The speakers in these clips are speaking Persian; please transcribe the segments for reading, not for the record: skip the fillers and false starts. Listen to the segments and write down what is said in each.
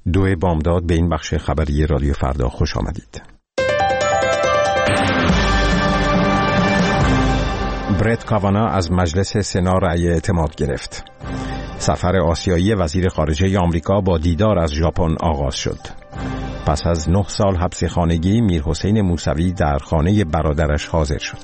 2 بامداد به این بخش خبری رادیو فردا خوش آمدید. برت کاوانا از مجلس سنا رأی اعتماد گرفت. سفر آسیایی وزیر خارجه آمریکا با دیدار از ژاپن آغاز شد. پس از 9 سال حبس خانگی میرحسین موسوی در خانه برادرش حاضر شد.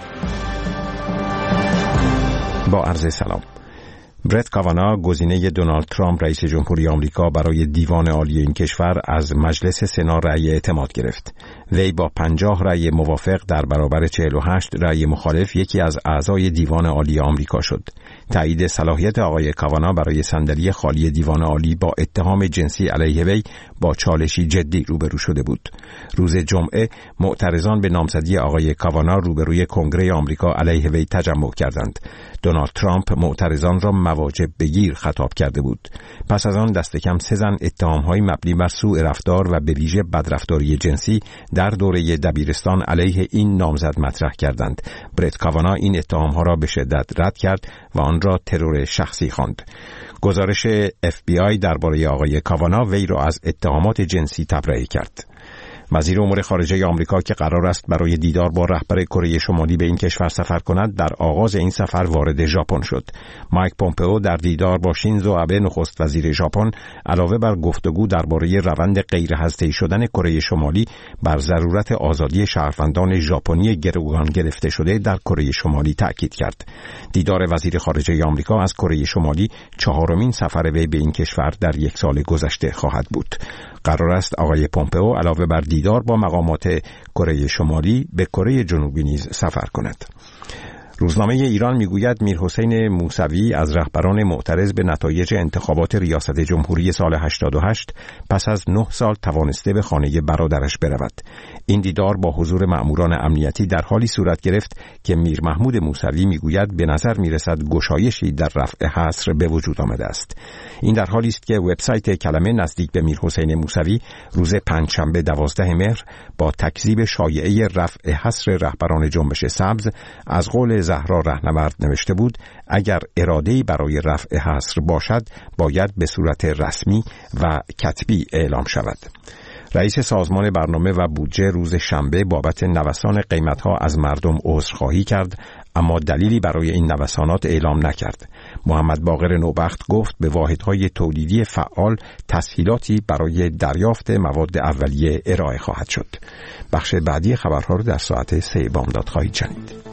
با عرض سلام. برت کاوانا گزینه دونالد ترامپ رئیس جمهوری آمریکا برای دیوان عالی این کشور از مجلس سنا رأی اعتماد گرفت. وی با 50 رأی موافق در برابر 48 رأی مخالف یکی از اعضای دیوان عالی آمریکا شد. تایید صلاحیت آقای کاوانا برای صندلی خالی دیوان عالی با اتهام جنسی علیه وی با چالشی جدی روبرو شده بود. روز جمعه معترضان به نامزدی آقای کاوانا روبروی کنگره آمریکا علیه وی تجمع کردند. دونالد ترامپ معترضان را مواجب بگیر خطاب کرده بود. پس از آن دست کم 3 زن اتهام‌های مبنی بر سوء رفتار و به ویژه بدرفتاری جنسی در دوره دبیرستان علیه این نامزد مطرح کردند. برت کاوانا این اتهام‌ها را به شدت رد کرد و آن را ترور شخصی خواند. گزارش FBI درباره آقای کاوانا وی را از اتهامات جنسی تبرئه کرد. وزیر امور خارجه آمریکا که قرار است برای دیدار با رهبر کره شمالی به این کشور سفر کند، در آغاز این سفر وارد ژاپن شد. مایک پومپئو در دیدار با شینزو آبه نخست وزیر ژاپن علاوه بر گفتگو درباره روند غیر هسته‌ای شدن کره شمالی بر ضرورت آزادی شهروندان ژاپنی گروگان گرفته شده در کره شمالی تاکید کرد. دیدار وزیر خارجه آمریکا از کره شمالی 4مین سفر وی به این کشور در 1 سال گذشته خواهد بود. قرار است آقای پومپئو علاوه بر دیدار با مقامات کره شمالی به کره جنوبی نیز سفر کند. روزنامه ایران میگوید میرحسین موسوی از رهبران معترض به نتایج انتخابات ریاست جمهوری سال 88 پس از 9 سال توانسته به خانه برادرش برود. این دیدار با حضور مأموران امنیتی در حالی صورت گرفت که میر محمود موسوی میگوید به نظر میرسد گشایشی در رفع حصر به وجود آمده است. این در حالی است که وبسایت کلمه نزدیک به میرحسین موسوی روز پنجشنبه 12 مهر با تکذیب شایعه رفع حصر رهبران جنبش سبز از قول زهرا رهنورد نوشته بود اگر اراده‌ای برای رفع حصر باشد باید به صورت رسمی و کتبی اعلام شود. رئیس سازمان برنامه و بودجه روز شنبه بابت نوسان قیمت‌ها از مردم عذرخواهی کرد اما دلیلی برای این نوسانات اعلام نکرد. محمد باقر نوبخت گفت به واحدهای تولیدی فعال تسهیلاتی برای دریافت مواد اولیه ارائه خواهد شد. بخش بعدی خبرها رو در ساعت 3 بامداد خواهید شنید.